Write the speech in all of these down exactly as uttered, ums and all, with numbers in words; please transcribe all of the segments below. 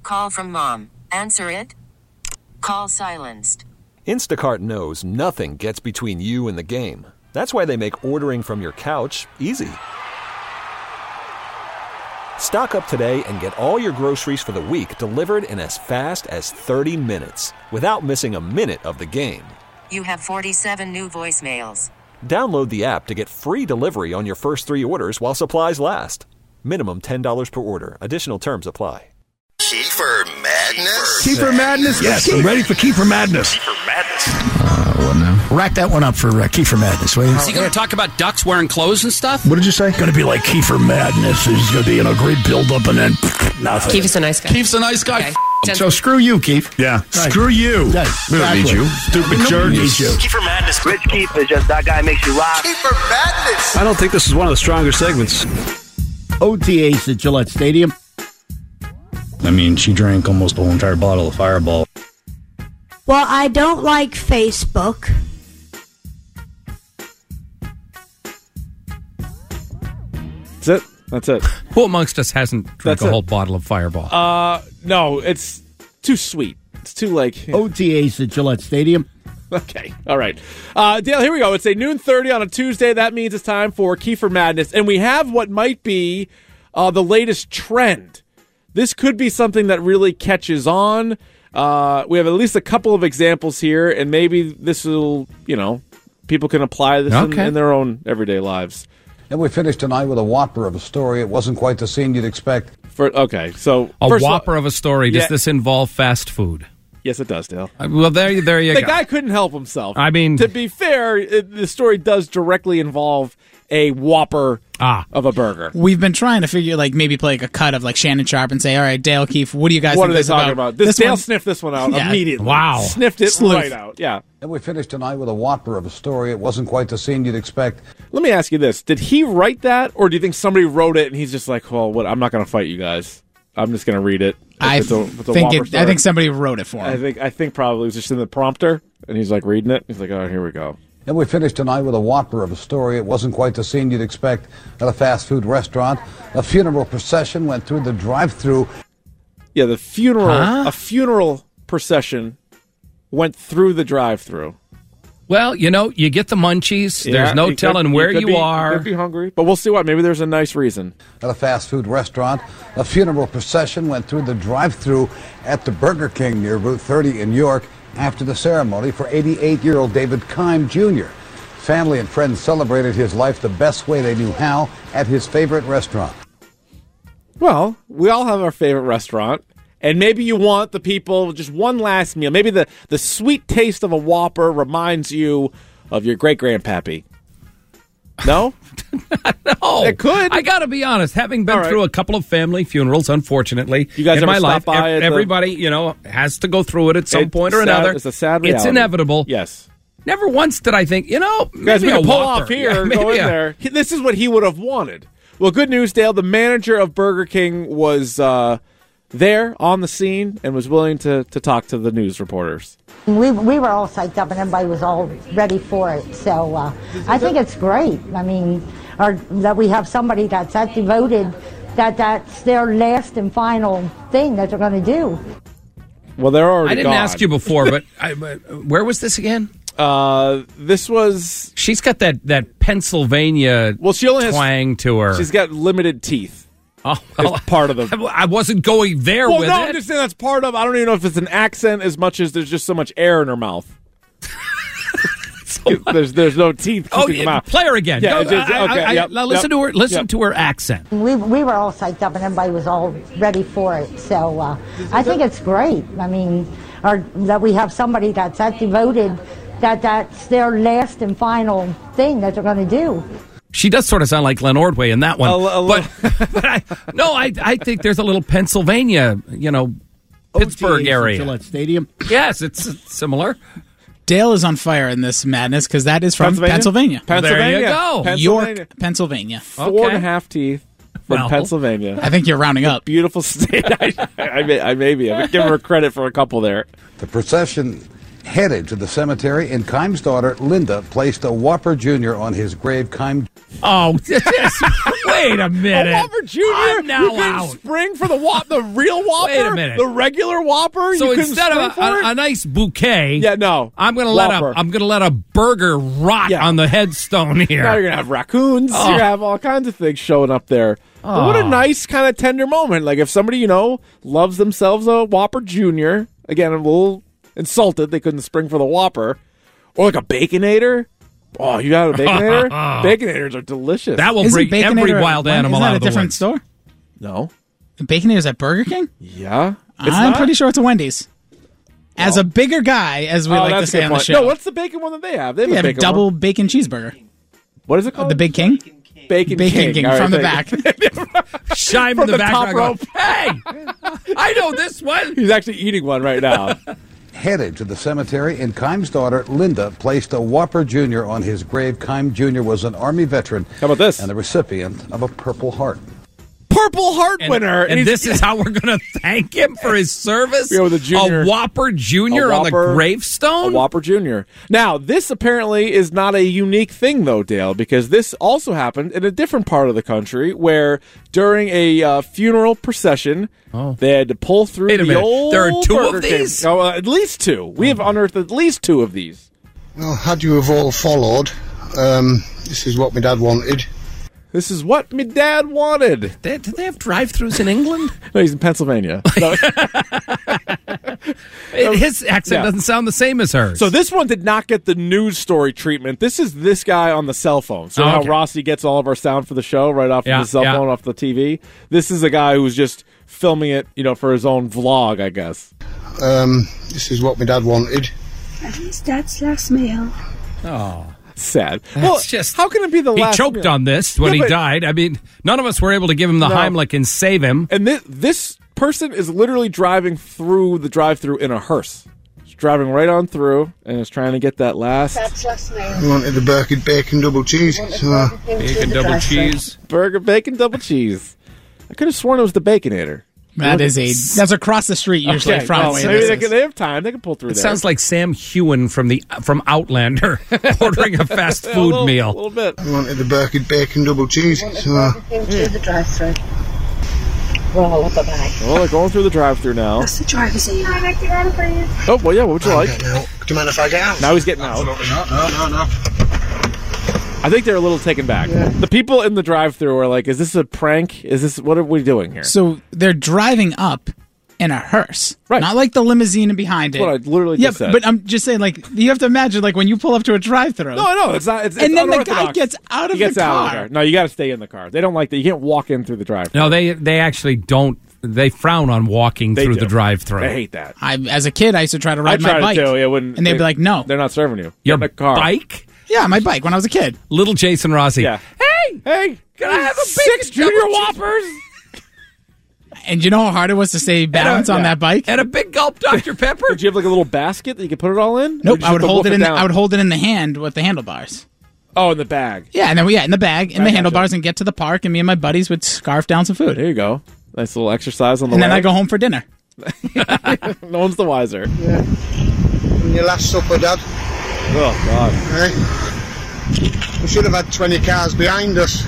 Call from mom. Answer it. Call silenced. Instacart knows nothing gets between you and the game. That's why they make ordering from your couch easy. Stock up today and get all your groceries for the week delivered in as fast as thirty minutes without missing a minute of the game. You have forty-seven new voicemails. Download the app to get free delivery on your first three orders while supplies last. Minimum ten dollars per order. Additional terms apply. Kiefer Madness? Kiefer Madness? Yes, I'm ready for Kiefer Madness. Kiefer Madness. Uh, what now? Rack that one up for uh, Kiefer Madness, will you? Is he going to talk about ducks wearing clothes and stuff? What did you say? Going to be like Kiefer Madness. He's going to be in a great build-up and then nothing. Keith's a nice guy. Keith's a nice guy. Okay. So screw you, Keith. Yeah, Right. screw you. Right. We don't need you. Stupid Nobody jerk. needs you. Kiefer Madness. Rich Keith is just that guy makes you rock. Kiefer Madness. I don't think this is one of the stronger segments. O T As at Gillette Stadium. I mean, she drank almost the whole entire bottle of Fireball. Well, I don't like Facebook. That's it. That's it. Who amongst us hasn't drank That's a it. whole bottle of Fireball? Uh, no, it's too sweet. It's too like O T As at Gillette Stadium. Okay, all right. Uh, Dale, here we go. It's a noon thirty on a Tuesday. That means it's time for Kiefer Madness, and we have what might be uh, the latest trend. This could be something that really catches on. Uh, we have at least a couple of examples here, and maybe this will, you know, people can apply this in, Okay. in their own everyday lives. And we finished tonight with a whopper of a story. It wasn't quite the scene you'd expect. For okay, so a first whopper all, of a story. Does yeah. this involve fast food? Yes, it does, Dale. Uh, well, there, you- there you The go. guy couldn't help himself. I mean- to be fair, it, the story does directly involve a whopper Ah. of a burger. We've been trying to figure, like, maybe play like a cut of like Shannon Sharp and say, all right, Dale Keefe, what do you guys What think are they this talking about? about? This, Dale one- sniffed this one out Yeah. immediately. Wow. Sniffed it Sleuth. right out. Yeah. And we finished tonight with a whopper of a story. It wasn't quite the scene you'd expect. Let me ask you this. Did he write that, or do you think somebody wrote it and he's just like, well, what? I'm not going to fight you guys. I'm just going to read it. I It's a- it's a think whopper it, story. I think somebody wrote it for I him. think I think probably it was just in the prompter, and he's like reading it. He's like, oh, here we go. And we finished tonight with a whopper of a story. It wasn't quite the scene you'd expect at a fast food restaurant. A funeral procession went through the drive-thru. Yeah, the funeral, Huh? a funeral procession went through the drive-through. Well, you know, you get the munchies. Yeah, There's no you could- telling where could you be- are. You could be hungry, but we'll see what. Maybe there's a nice reason. At a fast food restaurant, a funeral procession went through the drive-thru at the Burger King near Route thirty in York after the ceremony for eighty-eight-year-old David Keim Junior Family and friends celebrated his life the best way they knew how at his favorite restaurant. Well, we all have our favorite restaurant, and maybe you want the people just one last meal. Maybe the, the sweet taste of a Whopper reminds you of your great-grandpappy. No? No, It could. I got to be honest. Having been All right. through a couple of family funerals, unfortunately, You guys in ever my stop life, by ev- at the- everybody you know has to go through it at some It's point or sad- another. It's a sad It's reality. inevitable. Yes. Never once did I think, you know, You guys, we maybe can a pull Whopper. off here Yeah, and go maybe in a- there. He- This is what he would have wanted. Well, good news, Dale. The manager of Burger King was uh, there on the scene and was willing to, to talk to the news reporters. We, we were all psyched up and everybody was all ready for it. So uh, I think it's great. I mean, or, that we have somebody that's that devoted, that that's their last and final thing that they're going to do. Well, they're already I didn't gone. ask you before, but I, uh, where was this again? Uh, this was. She's got that, that Pennsylvania Well, she only has twang to her. She's got limited teeth. Oh, well, It's part of the. I wasn't going there Well, with no, it. I'm just saying that's part of. I don't even know if it's an accent as much as there's just so much air in her mouth. there's there's no teeth. Oh, keeping them yeah, out. play her again. Yeah, Go- it's just- I- I- okay, I- yep, now listen yep, to her. Listen yep. to her accent. We, we were all psyched up and everybody was all ready for it. So uh, I think it's great. I mean, or that we have somebody that's that devoted, that that's their last and final thing that they're going to do. She does sort of sound like Glenn Ordway in that one. A li- a but but I, no, I I think there's a little Pennsylvania, you know, Pittsburgh O T As at area. Gillette Stadium. Yes, it's similar. Dale is on fire in this madness because that is from Pennsylvania? Pennsylvania. Pennsylvania. There you go. Pennsylvania. York, Pennsylvania. Four Okay. and a half teeth from Well. Pennsylvania. I think you're rounding up. Beautiful state. I, I, may, I may be. I'm giving her credit for a couple there. The procession headed to the cemetery, and Keim's daughter, Linda, placed a Whopper Junior on his grave. Keim Oh, yes. Wait a minute. A Whopper Junior? I'm now you couldn't out. spring for the Whop, the real Whopper? Wait a minute. The regular Whopper? So you couldn't instead of spring a, for it? a, a nice bouquet, yeah, no. I'm gonna let a Whopper. I'm gonna let a burger rot Yeah. on the headstone here. Now you're going to have raccoons. Oh. You're going to have all kinds of things showing up there. But what a Oh. nice kind of tender moment. Like if somebody, you know, loves themselves a Whopper Junior, again, I'm a little insulted they couldn't spring for the Whopper, or like a Baconator. Oh, you got a Baconator? Baconators are delicious. That will Isn't bring every Baconator- wild isn't animal that out a of the different woods. store? No. Baconator's at Burger King? Yeah. It's I'm not? pretty sure it's a Wendy's. As a bigger guy, as we Oh, like to that's a say good on the point. show. No, what's the bacon one that they have? They have we a have a bacon double one. bacon cheeseburger. What is it called? The Big King? Bacon, Bacon King, King All right, from the thank back. you. Shine From in the, the back. top I go, rope. Hey, I know this one. He's actually eating one right now. Headed to the cemetery, and Kime's daughter, Linda, placed a Whopper Junior on his grave. Kime Junior was an Army veteran. How about this? And the recipient of a Purple Heart. Purple Heart And, winner. and he's- this is how we're going to thank him for his service? Yeah, with a junior- A Whopper Junior A on the Whopper- gravestone? A Whopper Junior Now, this apparently is not a unique thing, though, Dale, because this also happened in a different part of the country where during a uh, funeral procession, Oh. they had to pull through Wait a the minute. old There are two Burger of King. these? Oh, uh, at least two. We have unearthed at least two of these. Well, had you have all followed, um, this is what my dad wanted. This is what my dad wanted. They, do they have drive-thrus in England? No, he's in Pennsylvania. No. His accent Yeah. doesn't sound the same as hers. So this one did not get the news story treatment. This is this guy on the cell phone. So Oh, how okay. Rossi gets all of our sound for the show right off Yeah, of the cell yeah. phone, off the T V. This is a guy who's just filming it, you know, for his own vlog, I guess. Um, this is what my dad wanted. At least that's last meal. Oh. Sad. That's well, just how can it be the he last? choked meal? on this when Yeah, he but- died. I mean, none of us were able to give him the No. Heimlich and save him. And this this person is literally driving through the drive-through in a hearse. He's driving right on through and is trying to get that last That's last meal. I wanted the burger bacon double cheese. So, uh, Bacon double cheese. burger, bacon, double cheese. I could have sworn it was the Baconator. That is a that's across the street usually Okay, from. well, where maybe this they, is. can, they have time. They can pull through It there. sounds like Sam Hewen from the from Outlander ordering a fast Yeah, a food little- meal. A little bit. I wanted the burger bacon double cheese. So, uh, Came through the drive-through. Roll up a bag. Well, they're going through the drive-through now. That's the driver's seat. I'd like to get out, please. Oh, well, yeah, what would you like? do you mind if I get out? Now he's getting out. No, no, no, no. I think they're a little taken back. The people in the drive-thru are like, "Is this a prank? Is this what are we doing here?" So they're driving up in a hearse, Right. Not like the limousine behind it. That's what I literally yeah, just said. but I'm just saying, like you have to imagine, like when you pull up to a drive-through. No, no, it's not. It's, And it's then the guy unorthodox. gets out of he gets the out of car. the car. No, you got to stay in the car. They don't like that. You can't walk in through the drive-thru. No, they they actually don't. They frown on walking They through do. the drive-through. They hate that. I, as a kid, I used to try to I ride my tried bike, it too. Yeah, when and they'd they- be like, "No, they're not serving you. Your Get in the car. bike, yeah, my bike." When I was a kid, little Jason Rossi. Yeah. Hey, Hey, can I have a six bacon junior double cheese- whoppers? and you know how hard it was to stay balance on yeah. that bike. and a big gulp Doctor Pepper? Did you have like a little basket that you could put it all in? Or Nope, did you I would just hold wolf it in. The, down? I would hold it in the hand with the handlebars. Oh, in the bag. Yeah, and then we yeah in the bag in I the gotcha. handlebars and get to the park, and me and my buddies would scarf down some food, There you go. Nice little exercise on the and way. then I go home for dinner. No one's the wiser. When your last supper, Dad, Oh God. eh? We should have had twenty cars behind us.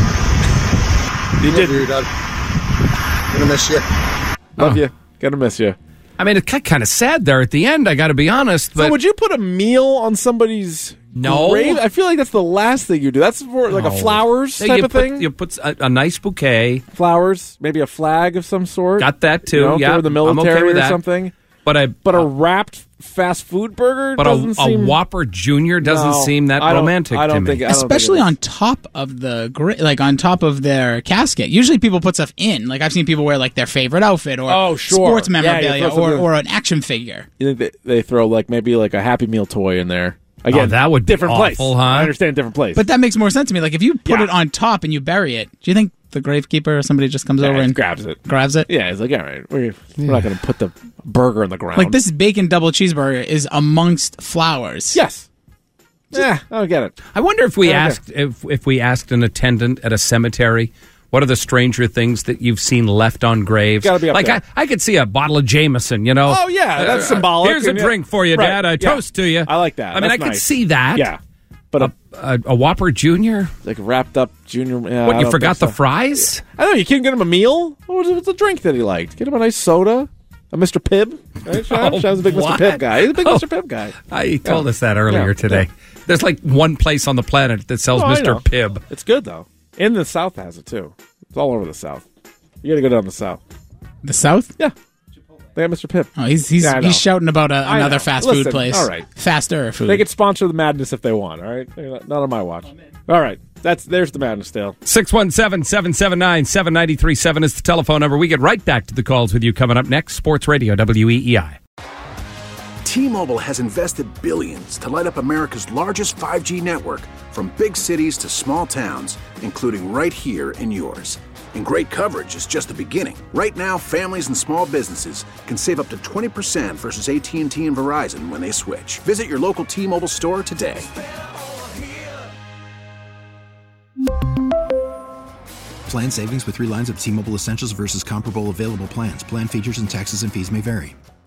You Love did. you, Dad. Gonna miss you. Love Oh. you. Gonna miss you. I mean, it got kind of sad there at the end. I got to be honest, but So would you put a meal on somebody's No. grave? I feel like that's the last thing you do. That's for like a No. flowers Yeah, type you of put, thing. You put a, a nice bouquet. Flowers, maybe a flag of some sort. Got that too. You know, if yeah, they're in the I'm military okay with or that. something. But I, But a wrapped fast food burger but doesn't a, seem. a Whopper Junior doesn't No, seem that I don't- romantic I don't to me. think- I don't think Especially it is. on top of the gra- like on top of their casket. Usually people put stuff in. Like I've seen people wear like their favorite outfit or Oh, sure. sports Yeah, you memorabilia throw or, something- or an action figure. You think they, they throw like maybe like a Happy Meal toy in there? Again, Oh, that would be different place. awful, huh? I understand different place. But that makes more sense to me. Like if you put Yeah. it on top and you bury it, do you think the gravekeeper or somebody just comes Yeah, over he and grabs it. grabs it? Yeah, it's like all right, we're, we're not going to put the burger in the ground. Like this bacon double cheeseburger is amongst flowers. Yes. Yeah, I don't get it. I wonder if we Okay. asked if if we asked an attendant at a cemetery, what are the stranger things that you've seen left on graves? Gotta be up like there. I, I could see a bottle of Jameson, you know. Oh, yeah, that's symbolic, Here's a and yeah. drink for you, Right, Dad. I yeah. toast to you. I like that. I mean, That's I could nice. see that. Yeah. but a, a, a Whopper Junior, like wrapped up Junior. Yeah, what I you don't forgot think the so. fries? I don't know. You can't get him a meal. What was, what's the drink that he liked? Get him a nice soda. A Mister Pibb. Right, Sean? Oh, Sean's a big what? Mister Pibb guy. He's a big Oh. Mister Pibb guy. I he told Yeah. us that earlier Yeah, today. yeah. There's like one place on the planet that sells Oh, I Mister know. Pibb. It's good though. And the South has it too. It's all over the South. You got to go down the South. The South? Yeah. They got Mister Pibb. Oh, he's he's Yeah, I know. he's shouting about a, I another know. fast Listen, food place. all right. Faster food. They could sponsor the madness if they want. All right, They're not, not on my watch. All right, that's there's the madness, Dale. six one seven, seven seven nine, seven nine three seven is the telephone number. We get right back to the calls with you coming up next. Sports Radio W E E I. T-Mobile has invested billions to light up America's largest five G network, from big cities to small towns, including right here in yours. And great coverage is just the beginning. Right now, families and small businesses can save up to twenty percent versus A T and T and Verizon when they switch. Visit your local T-Mobile store today. Plan savings with three lines of T-Mobile Essentials versus comparable available plans. Plan features and taxes and fees may vary.